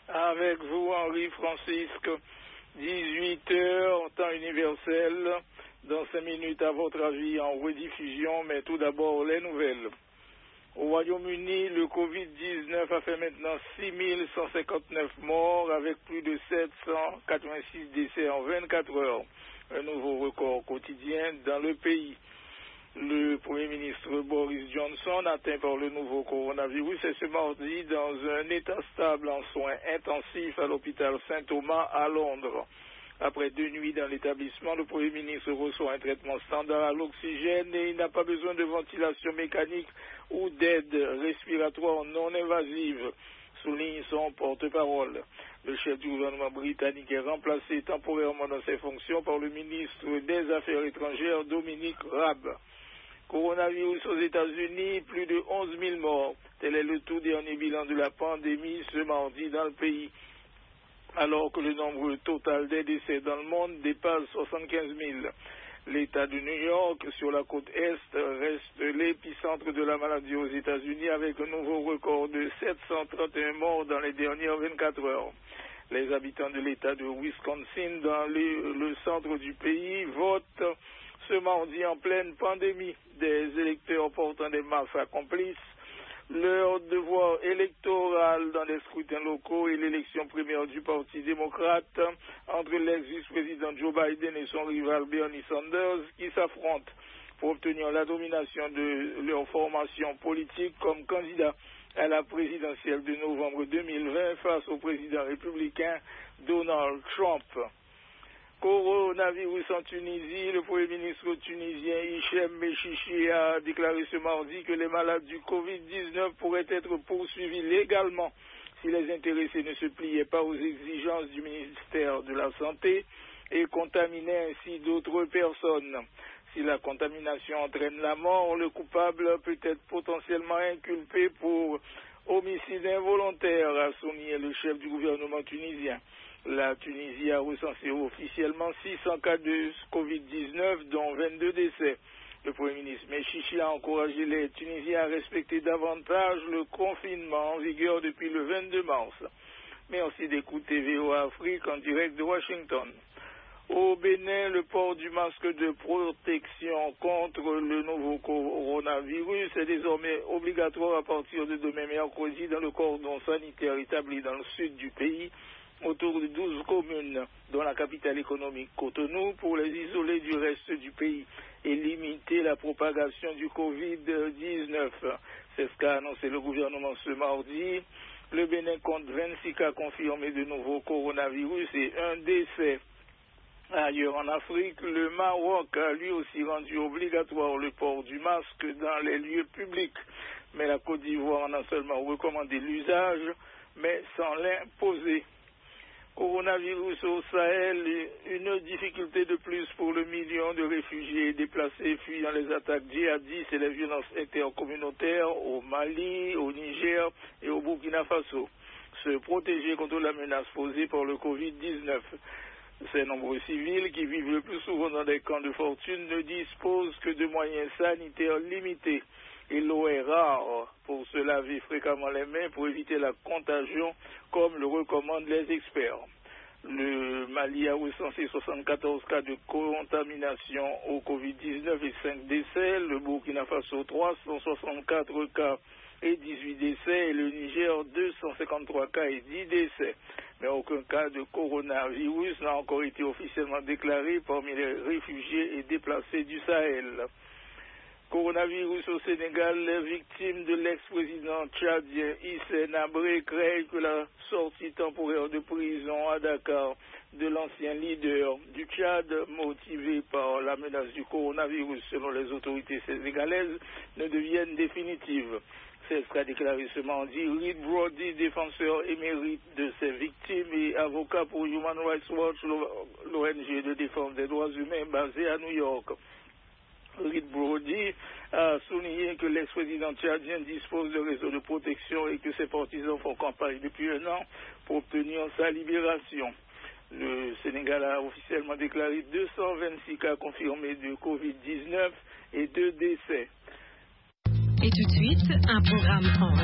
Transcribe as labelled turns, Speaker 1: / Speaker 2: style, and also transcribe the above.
Speaker 1: Avec vous, Henri Francisque, 18h, temps universel. Dans 5 minutes, à votre avis, en rediffusion, mais tout d'abord, les nouvelles. Au Royaume-Uni, le Covid-19 a fait maintenant 6159 morts avec plus de 786 décès en 24 heures. Un nouveau record quotidien dans le pays. Le Premier ministre Boris Johnson, atteint par le nouveau coronavirus, est ce mardi dans un état stable en soins intensifs à l'hôpital Saint-Thomas à Londres. Après 2 nuits dans l'établissement, le Premier ministre reçoit un traitement standard à l'oxygène et il n'a pas besoin de ventilation mécanique ou d'aide respiratoire non invasive, souligne son porte-parole. Le chef du gouvernement britannique est remplacé temporairement dans ses fonctions par le ministre des Affaires étrangères Dominic Raab. Coronavirus aux États-Unis, plus de 11 000 morts. Tel est le tout dernier bilan de la pandémie ce mardi dans le pays, alors que le nombre total des décès dans le monde dépasse 75 000. L'État de New York, sur la côte Est, reste l'épicentre de la maladie aux États-Unis avec un nouveau record de 731 morts dans les dernières 24 heures. Les habitants de l'État de Wisconsin, dans le centre du pays, votent ce mardi en pleine pandémie. Des électeurs portant des masques accomplissent leur devoir électoral dans les scrutins locaux et l'élection primaire du Parti démocrate entre l'ex-vice-président Joe Biden et son rival Bernie Sanders qui s'affrontent pour obtenir la domination de leur formation politique comme candidat à la présidentielle de novembre 2020 face au président républicain Donald Trump. Coronavirus en Tunisie, le Premier ministre tunisien Hichem Mechichi a déclaré ce mardi que les malades du Covid-19 pourraient être poursuivis légalement si les intéressés ne se pliaient pas aux exigences du ministère de la Santé et contaminaient ainsi d'autres personnes. Si la contamination entraîne la mort, le coupable peut être potentiellement inculpé pour homicide involontaire, a souligné le chef du gouvernement tunisien. La Tunisie a recensé officiellement 600 cas de Covid-19, dont 22 décès. Le Premier ministre Mechichi a encouragé les Tunisiens à respecter davantage le confinement en vigueur depuis le 22 mars. Merci d'écouter VOA Afrique en direct de Washington. Au Bénin, le port du masque de protection contre le nouveau coronavirus est désormais obligatoire à partir de demain mercredi dans le cordon sanitaire établi dans le sud du pays, autour de 12 communes, dont la capitale économique Cotonou, pour les isoler du reste du pays et limiter la propagation du Covid-19. C'est ce qu'a annoncé le gouvernement ce mardi. Le Bénin compte 26 cas confirmés de nouveau coronavirus et un décès. Ailleurs en Afrique, le Maroc a lui aussi rendu obligatoire le port du masque dans les lieux publics. Mais la Côte d'Ivoire en a seulement recommandé l'usage, mais sans l'imposer. Coronavirus au Sahel, une difficulté de plus pour le million de réfugiés déplacés fuyant les attaques djihadistes et les violences intercommunautaires au Mali, au Niger et au Burkina Faso. Se protéger contre la menace posée par le Covid-19. Ces nombreux civils qui vivent le plus souvent dans des camps de fortune ne disposent que de moyens sanitaires limités et l'eau est rare pour se laver fréquemment les mains pour éviter la contagion comme le recommandent les experts. Le Mali a recensé 74 cas de contamination au Covid-19 et 5 décès, le Burkina Faso 364 cas et 18 décès et le Niger 253 cas et 10 décès. Mais aucun cas de coronavirus n'a encore été officiellement déclaré parmi les réfugiés et déplacés du Sahel. Coronavirus au Sénégal, les victimes de l'ex-président tchadien Hissène Habré craignent que la sortie temporaire de prison à Dakar de l'ancien leader du Tchad, motivé par la menace du coronavirus selon les autorités sénégalaises, ne devienne définitive. C'est ce qu'a déclaré ce mardi Reed Brody, défenseur émérite de ces victimes et avocat pour Human Rights Watch, l'ONG de défense des droits humains basée à New York. Reed Brody a souligné que l'ex-président tchadien dispose de réseaux de protection et que ses partisans font campagne depuis un an pour obtenir sa libération. Le Sénégal a officiellement déclaré 226 cas confirmés de Covid-19 et 2 décès.
Speaker 2: Et tout de suite, un programme en